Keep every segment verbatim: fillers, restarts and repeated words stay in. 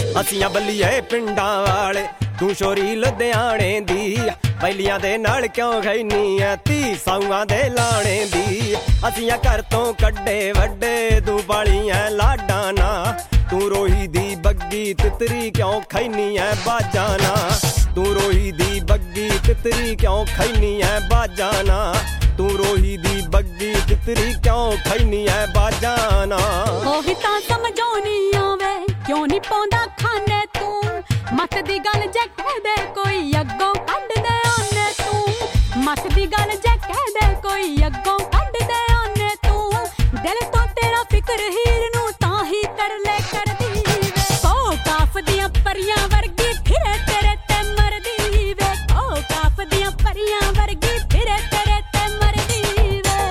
ਅਸੀਂ ਬੱਲੀਏ ਪਿੰਡਾਂ ਵਾਲੇ ਤੂੰ ਸ਼ੋਰੀ ਲੁਧਿਆਣੇ ਦੀ ਪਹਿਲੀਆਂ ਦੇ ਨਾਲ ਕਿਉਂ ਖੈਨੀ ਐ ਤੀ ਸਾਊਆਂ ਦੇ ਲਾਣੇ ਦੀ ਅਸੀਂ ਘਰ ਤੋਂ ਕੱਢੇ ਵੱਡੇ ਤੂੰ ਬਾਲੀਆਂ ਲਾਡਾਂ ਨਾ ਤੂੰ ਰੋਹੀ ਦੀ ਬੱਗੀ ਤਿਤਰੀ ਕਿਉਂ ਖੈਨੀ ਐ ਬਾਜਾਂ ਨਾ ਤੂੰ ਰੋਹੀ ਦੀ ਬੱਗੀ ਤਿਤਰੀ ਕਿਉਂ ਖੈਨੀ ਐ ਬਾਜਾਂ ਨਾ ਤੂੰ ਰੋਹੀ ਦੀ ਬੱਗੀ ਤਿਤਰੀ ਕਿਉਂ ਖੈਨੀ ਐ ਬਾਜਾਂ ਨਾ ਉਹੀ ਤਾਂ ਸਮਝਾਉਣੀ ਆਵੇ ਕਿਉਂ ਨਹੀਂ ਪਾਉਂਦਾ ਖਾਨੇ ਤੂੰ ਮੱਤ ਦੀ ਗੱਲ ਜੇ ਕਹਿ ਦੇ ਕੋਈ ਅੱਗੋਂ ਕੱਢ ਦੇ ਆਨੇ ਤੂੰ ਮੱਤ ਦੀ ਗੱਲ ਜੇ ਕਹਿ ਦੇ ਕੋਈ ਅੱਗੋਂ ਕੱਢ ਦੇ ਆਨੇ ਤੂੰ ਦਿਲ ਤੋਂ ਤੇਰਾ ਫਿਕਰ ਹੀਰ ਨੂੰ ਤਾਂ ਹੀ ਤਰਲੇ ਕਰਦੀ ਵੇ ਕੋ ਕਾਫ ਦੀਆਂ ਪਰੀਆਂ ਵਰਗੀ ਫਿਰੇ ਤੇਰੇ ਤੇ ਮਰਦੀ ਵੇ ਕੋ ਕਾਫ ਦੀਆਂ ਪਰੀਆਂ ਵਰਗੀ ਫਿਰੇ ਤੇਰੇ ਤੇ ਮਰਦੀ ਵੇ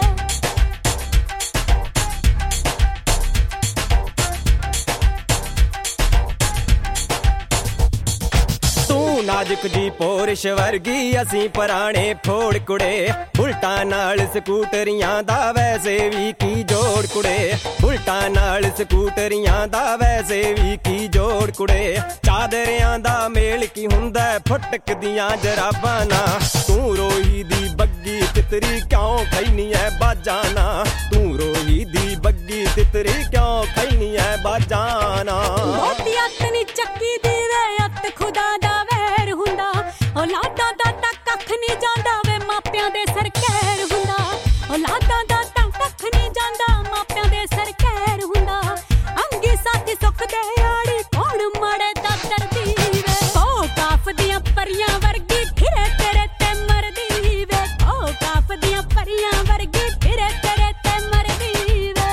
ਤੂੰ ਨਾਜ਼ੁਕ ਜੀ ਪੋਰਿਸ਼ ਵਰਗੀ ਅਸੀਂ ਪੁਰਾਣੇ ਫੋੜ ਕੁੜੇ ਉਲਟਾਂ ਨਾਲ ਸਕੂਟਰੀਆਂ ਦਾ ਵੈਸੇ ਵੀ ਕੀ ਜੋੜ ਕੁੜੇ ਉਲਟਾਂ ਨਾਲ ਸਕੂਟਰੀਆਂ ਦਾ ਵੈਸੇ ਵੀ ਕੀ ਜੋੜ ਕੁੜੇ ਚਾਦਰਿਆਂ ਦਾ ਮੇਲ ਕੀ ਹੁੰਦਾ ਫਟਕ ਦੀਆਂ ਜਰਾਬਾਂ ਨਾ ਤੂੰ ਰੋਹੀ ਦੀ ਬੱਗੀ ਤਿਤਰੀ ਕਿਉਂ ਖੈਨੀ ਐ ਬਾਜਾਂ ਨਾ ਤੂੰ ਰੋਹੀ ਦੀ ਬੱਗੀ ਤਿਤਰੀ ਕਿਉਂ ਖੈਨੀ ਐ ਬਾਜਾਂ ਨਾ ਮੋਤੀ ਅੱਤ ਨੀ ਚੱਕੀ ਦੀ ਵੇ ਅੱਤ ਖੁਦਾ ਦਾ ਵੈਰ ਹੁੰਦਾ ਔਲਾਦਾਂ ਦਾ ਤਾਂ ਕੱਖ ਨੀ ਜਾਂਦਾ ਵੇ ਮਾਪਿਆਂ ਦੇ ਸਿਰ ਕਹਿਰ ਹੁੰਦਾ ਔਲਾਦਾਂ ਦਾ ਤਾਂ ਕੱਖ ਨੀ ਜਾਂਦਾ ਮਾਪਿਆਂ ਦੇ ਸਿਰ ਕਹਿਰ ਹੁੰਦਾ ਅੰਗੀ ਸਾਥੀ ਸੁੱਖ ਦੇ ਆੜੀ ਕੌਣ ਮੜੇ ਤਾਂ ਕਰਦੀ ਵੇ ਕੋ ਕਾਫ ਦੀਆਂ ਪਰੀਆਂ ਵਰਗੀ ਫਿਰੇ ਤੇਰੇ ਤੇ ਮਰਦੀ ਵੇ ਕੋ ਕਾਫ ਦੀਆਂ ਪਰੀਆਂ ਵਰਗੀ ਫਿਰੇ ਤੇਰੇ ਤੇ ਮਰਦੀ ਵੇ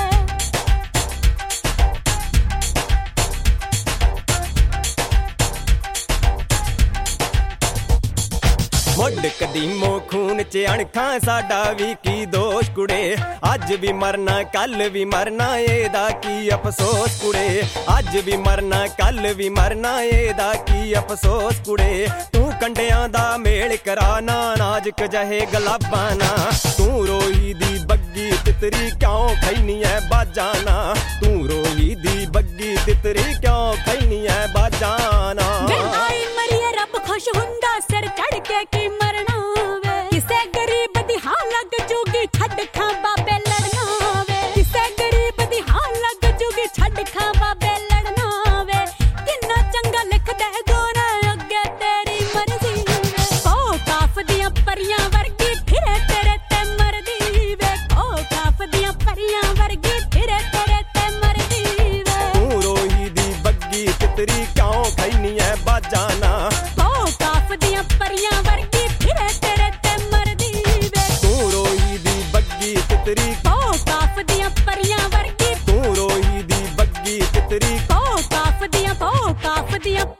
ਮੁੱਢ ਕਦੀਮੋ ਖੂਨ ਚ ਅਣਖਾਂ ਸਾਡਾ ਵੀ ਕੀ ਦੋਸ਼ ਕੁੜੇ ਅੱਜ ਵੀ ਮਰਨਾ ਕੱਲ ਵੀ ਮਰਨਾ ਇਹਦਾ ਕੀ ਅਫਸੋਸ ਕੁੜੇ ਅੱਜ ਵੀ ਮਰਨਾ ਕੱਲ ਵੀ ਮਰਨਾ ਇਹਦਾ ਕੀ ਅਫਸੋਸ ਕੁੜੇ ਤੂੰ ਕੰਡਿਆਂ ਦਾ ਮੇਲ ਕਰਾ ਨਾ ਨਾਜ਼ੁਕ ਜਹੇ ਗਲਾਬਾਂ ਨਾ ਤੂੰ ਰੋਹੀ ਦੀ ਬੱਗੀ ਤਿਤਰੀ ਕਿਉਂ ਖੈਨੀ ਐ ਬਾਜਾਂ ਨਾ ਤੂੰ ਰੋਹੀ ਦੀ ਬੱਗੀ ਤਿਤਰੀ ਕਿਉਂ ਖੈਨੀ ਐ ਬਾਜਾਂ ਨਾ ਆਈ ਮਰੀਏ ਰੱਬ ਖੁਸ਼ ਹੁੰਦਾ ਸਿਰ ਚੜ ਕੇ ਕੀ ਮਰਨਾ ਵੇ ਕਿਸੇ ਗਰੀਬ ਦੀ ਹਾਂ ਲੱਗ ਜੂਗੀ ਛੱਡ ਖਾਂ ਬਾਬੇ ਲੜਨਾ ਵੇ ਕਿਸੇ ਗਰੀਬ ਦੀ ਹਾਂ ਲੱਗ ਜੂਗੀ ਛੱਡ ਖਾਂ ਬਾਬੇ ਲੜਨਾ ਵੇ ਕਿੰਨਾ ਚੰਗਾ ਲਿਖਦੇ ਗੋਰਾ ਅੱਗੇ ਤੇਰੀ ਮਰਜ਼ੀ ਵੇ ਕੋ ਕਾਫ ਦੀਆਂ ਪਰੀਆਂ ਵਰਗੀ ਫਿਰੇ ਤੇਰੇ ਤੇ ਮਰਦੀ ਵੇ ਕੋ ਕਾਫ ਦੀਆਂ ਪਰੀਆਂ ਵਰਗੀ ਫਿਰੇ ਤੇਰੇ ਤੇ ਮਰਦੀ ਵੇ ਤੂੰ ਰੋਹੀ ਦੀ ਬੱਗੀ ਤਿਤਰੀ ਕਿਉਂ ਖੈਨੀ ਐ ਬਾਜਾਂ ਨਾ ਕੋ ਕਾਫ ਦੀਆਂ ਪਰੀਆਂ ਵਰਗੀ ਫਿਰੇ ਤੇਰੇ ਤੇ ਮਰਦੀ ਵੇ ਤੂੰ ਰੋਹੀ ਦੀ ਬੱਗੀ ਤਿਤਰੀ ਕੋ ਕਾਫ ਦੀਆਂ ਪਰੀਆਂ ਵਰਗੀ ਤੂੰ ਰੋਹੀ ਦੀ ਬੱਗੀ ਤਿਤਰੀ ਕੋ ਕਾਫ ਦੀਆਂ ਕੋ ਕਾਫ ਦੀਆਂ